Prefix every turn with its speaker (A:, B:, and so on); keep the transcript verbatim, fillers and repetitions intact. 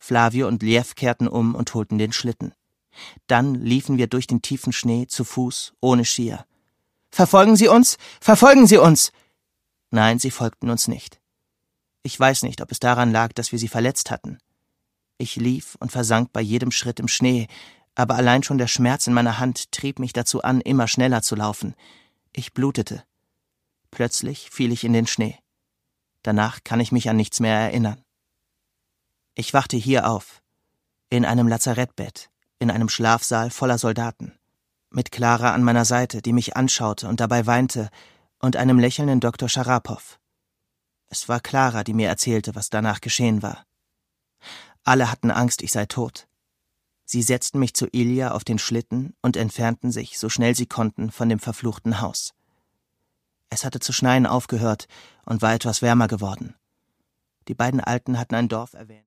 A: Flavio und Liev kehrten um und holten den Schlitten. Dann liefen wir durch den tiefen Schnee, zu Fuß, ohne Skier. »Verfolgen Sie uns! Verfolgen Sie uns!« Nein, sie folgten uns nicht. Ich weiß nicht, ob es daran lag, dass wir sie verletzt hatten. Ich lief und versank bei jedem Schritt im Schnee, aber allein schon der Schmerz in meiner Hand trieb mich dazu an, immer schneller zu laufen. Ich blutete. Plötzlich fiel ich in den Schnee. Danach kann ich mich an nichts mehr erinnern. Ich wachte hier auf, in einem Lazarettbett, in einem Schlafsaal voller Soldaten, mit Clara an meiner Seite, die mich anschaute und dabei weinte, und einem lächelnden Doktor Scharapow. Es war Clara, die mir erzählte, was danach geschehen war. Alle hatten Angst, ich sei tot. Sie setzten mich zu Ilja auf den Schlitten und entfernten sich, so schnell sie konnten, von dem verfluchten Haus. Es hatte zu schneien aufgehört und war etwas wärmer geworden. Die beiden Alten hatten ein Dorf erwähnt.